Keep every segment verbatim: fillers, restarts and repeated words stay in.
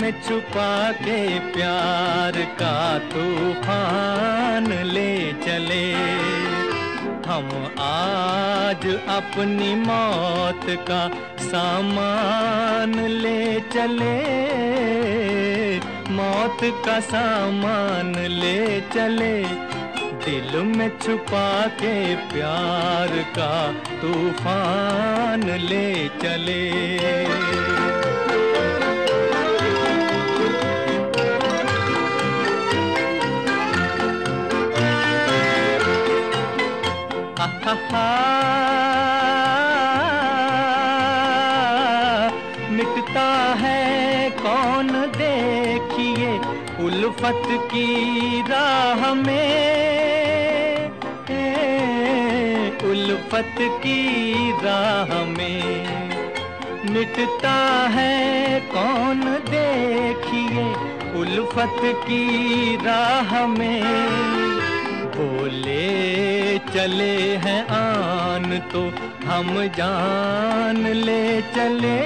में छुपा के प्यार का तूफान ले चले। हम आज अपनी मौत का सामान ले चले, मौत का सामान ले चले। दिल में छुपा के प्यार का तूफान ले चले। हा हा मिटता है कौन देखिए उल्फत की राह में, उल्फत की राह में। मिटता है कौन देखिए उल्फत की राह में। बोले चले हैं आन तो हम जान ले चले,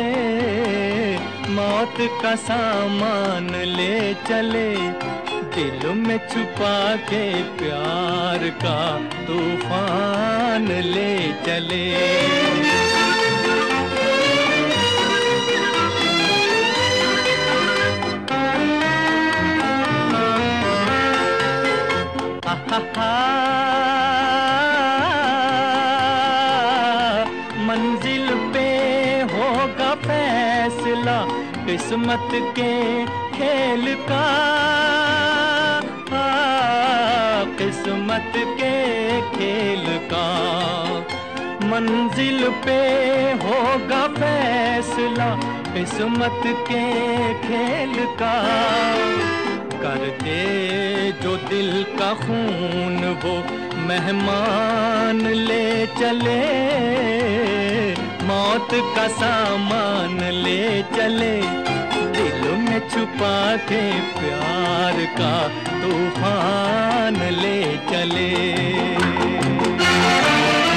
मौत का सामान ले चले। दिल में छुपा के प्यार का तूफान ले चले। मंजिल पे होगा फैसला किस्मत के खेल का, किस्मत के खेल का। मंजिल पे होगा फैसला किस्मत के खेल का। कर दे जो दिल का खून वो मेहमान ले चले, मौत का सामान ले चले। दिल में छुपा के प्यार का तूफान ले चले।